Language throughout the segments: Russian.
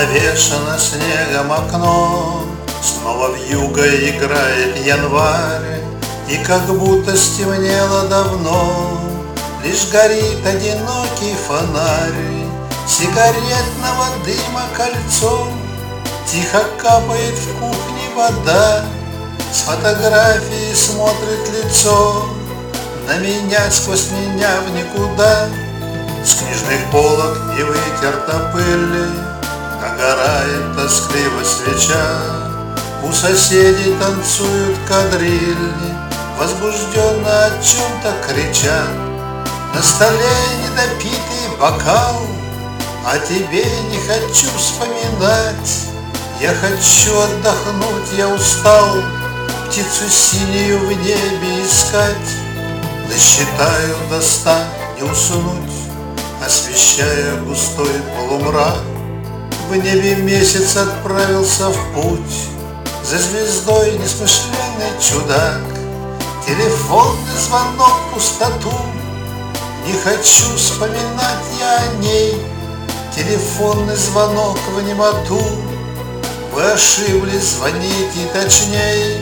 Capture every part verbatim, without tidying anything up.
Занавешено снегом окно, снова вьюга играет январь, и как будто стемнело давно, лишь горит одинокий фонарь. Сигаретного дыма кольцом тихо капает в кухне вода, с фотографии смотрит лицо на меня, сквозь меня в никуда. С книжных полок не вытерта пыль, догорает тоскливо свеча. У соседей танцуют кадрили, возбужденно о чем-то кричат. На столе недопитый бокал, о тебе не хочу вспоминать. Я хочу отдохнуть, я устал птицу синюю в небе искать. Досчитаю до ста, не уснуть, освещая густой полумрак. В небе месяц отправился в путь, за звездой несмышленный чудак. Телефонный звонок в пустоту, не хочу вспоминать я о ней. Телефонный звонок в немоту, вы ошиблись, звоните точней.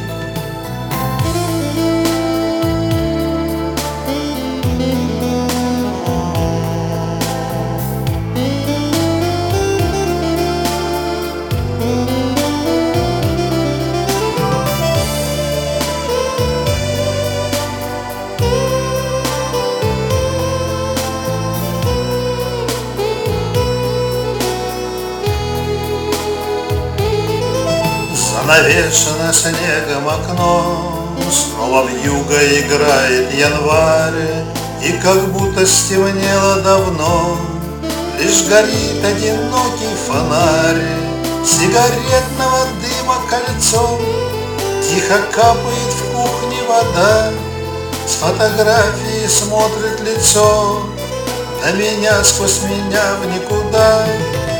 Занавешено снегом окно, снова вьюга играет январь, и как будто стемнело давно, лишь горит одинокий фонарь. Сигаретного дыма кольцом тихо капает в кухне вода, с фотографии смотрит лицо на меня, сквозь меня в никуда.